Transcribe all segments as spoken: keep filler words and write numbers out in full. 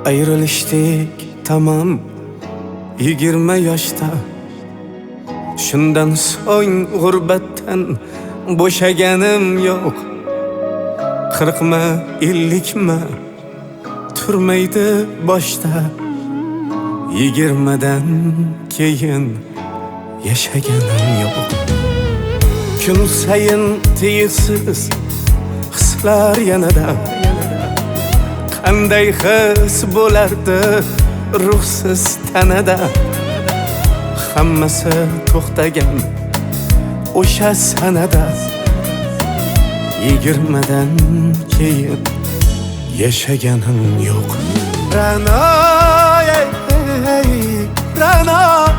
Ayrılıştık tamam yigirme yaşta. Şundan so'ng g'urbatdan bo'shaganim yok. Qirqmi ellikmi turmaydi boshda. Yigirmadan keyin yashaganim yo'q. Kun sayin tiysiz hislar yanada. Qanday his bo'lardi ruhsiz tanada. Hammasi to'xtagan o'sha sanada. Yigirmadan keyin yashaganim yo'q. Ra'no, ey, ey, Ra'no,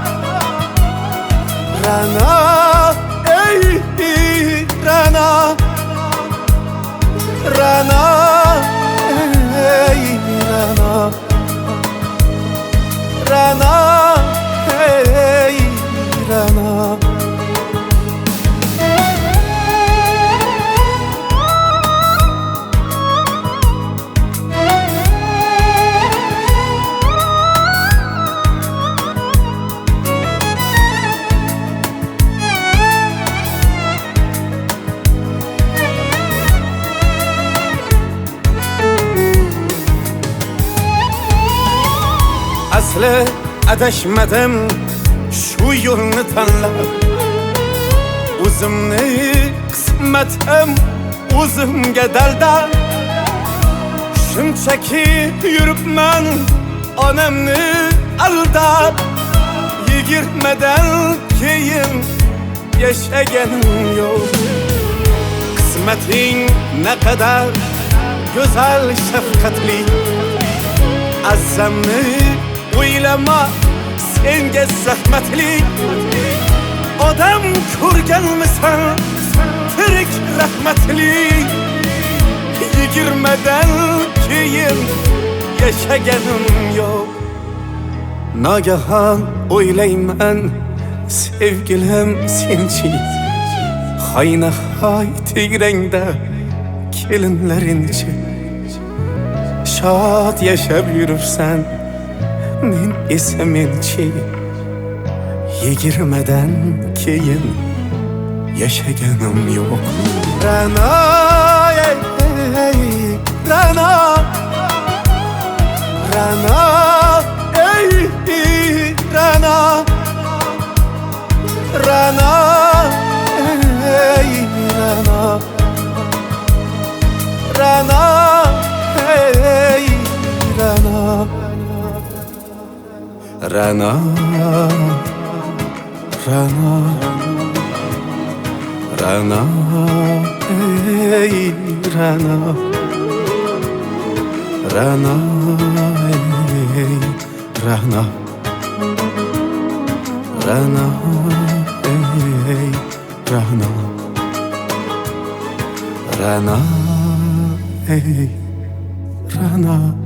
Ra'no, ey, Ra'no, Ra'no, ey, Ra'no, Ra'no, ey, Ra'no. Asli adashmadim shu yo'lni tanlab. O'zimni qismatim o'zimga dalda. Shunchaki yuribman onamni aldab. Yigirmadan keyin yashaganim yo'q. Qismating naqadar go'zal shafqatli. Azamni o'ylama senga zahmatli. Odam ko'rganmisan tirik rahmatli. Yigirmadan keyin yashaganim yo'q. Nagahon o'ylayman sevgilim senchi. Hoynahoy tegrangda kelinlarinchi. Shod yashab yurursan men esa menchi. Yigirmadan keyin yashaganim yo'q. Ra'no, ey, ey, Ra'no, Ra'no, ey, Ra'no, Ra'no, ey, Ra'no, Ra'no, ey, Ra'no, Ra'no, Ra'no, Ra'no, ey, Ra'no, Ra'no, ey, Ra'no, Ra'no, ey, Ra'no, Ra'no, ey, Ra'no.